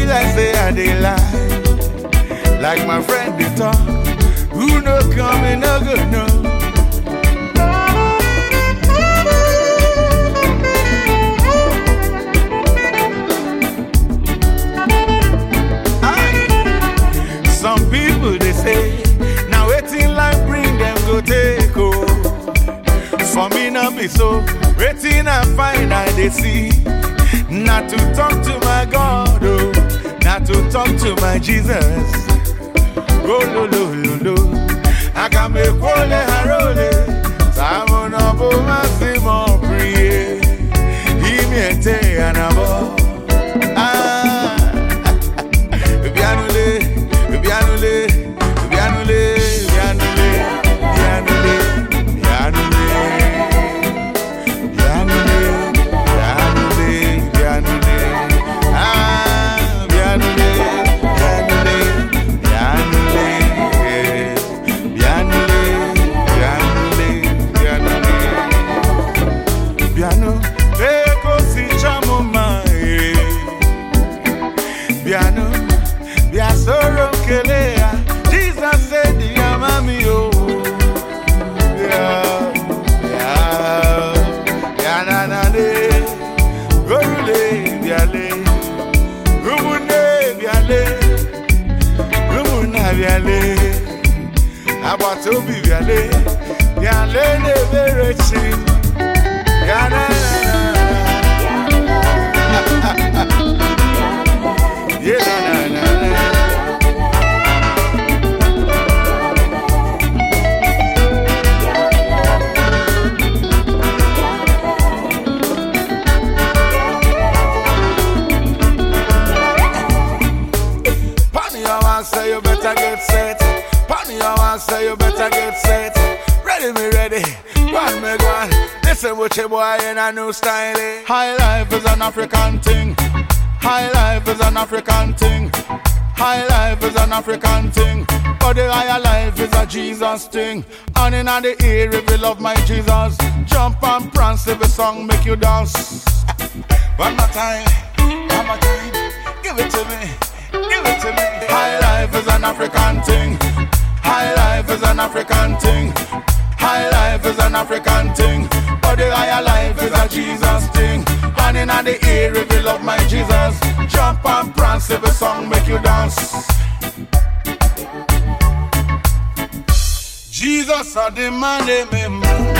like say I dey lie. Like my friend they talk, who no coming, no go no. Some people they say, now waiting like bring them go take oh. For me not be so, waiting I find I they see. Not to talk to my God, oh, not to talk to my Jesus. Oh, lo, lo, lo, lo. I can make one harole. Simon of Massimo Prie. Imiete anabo. Ah, Bianule, Bianule, Bianule, Bianule, Bianule, Bianule, Bianule, Bianule. Ah, Bianule, Bianule, Bianule, Bianule, Bianule, Bianule. Biano, eko si chamo mai. Biano, biasoro kelea. Jesus said, "Yamami o." Yeah, yeah, yeah, na na ne. Gorule biale, rumune biale, rumuna biale. Abato bi biale, biale ne berechi. Yeah, na na na. Yeah, na na na. Say you better get set. Partner, you want say you better get set. Ready me ready. One me one. Listen with your boy in a new style. High life is an African thing. High life is an African thing. High life is an African thing. But the higher life is a Jesus thing. And in the ear if you love my Jesus, jump and prance if the song make you dance. One more time. One more time. Give it to me. Give it to me. High life is an African thing. High life is an African thing. High life is an African thing. But the higher life is a Jesus thing. And in the ear if you love my Jesus, jump and prance if the song make you dance. Jesus are the man,